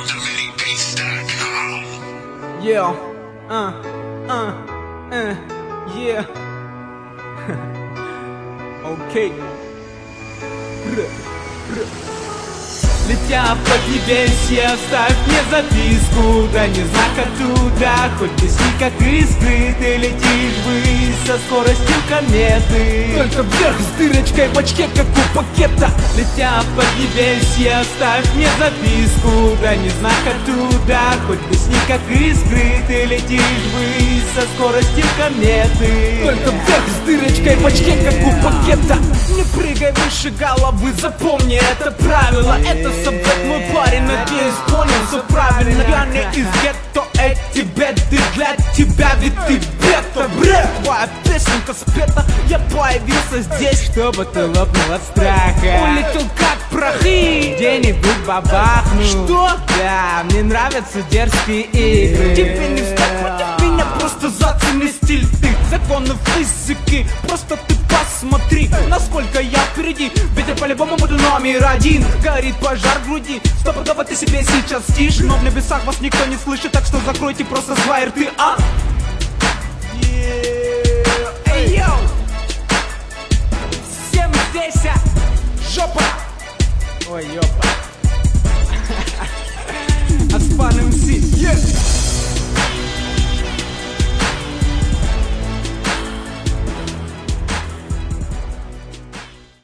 Yeah, yeah. Окей. Летя по небесе, оставь мне записку, да не знак оттуда, хоть блесни как искры, ты летишь ввысь со скоростью кометы. Только вверх с дырочкой в очке, как у пакета. Летя по небесе, оставь мне записку, да не знак оттуда, хоть блесни как искры, ты летишь ввысь со скоростью кометы. Только вверх с дырочкой в очке, как у пакета. Не прыгай выше головы, запомни это правило, это совет, мой парень, надеюсь, понял все правильно. Я не из гетто, эти беды для тебя, ведь ты бета, бред. Твоя песенка спета, я появился здесь, чтобы ты лопнул от страха. Улетел как прахи, где-нибудь бабахну. Что? Да, мне нравятся дерзкие игры. Тебе не встать против меня, просто зацени стиль ты. Законы физики, просто ты посмотри, насколько я впереди, ведь я по-любому буду номер один. Горит пожар в груди, стопудово ты себе сейчас стишь, но в небесах вас никто не слышит, так что закройте просто свои рты,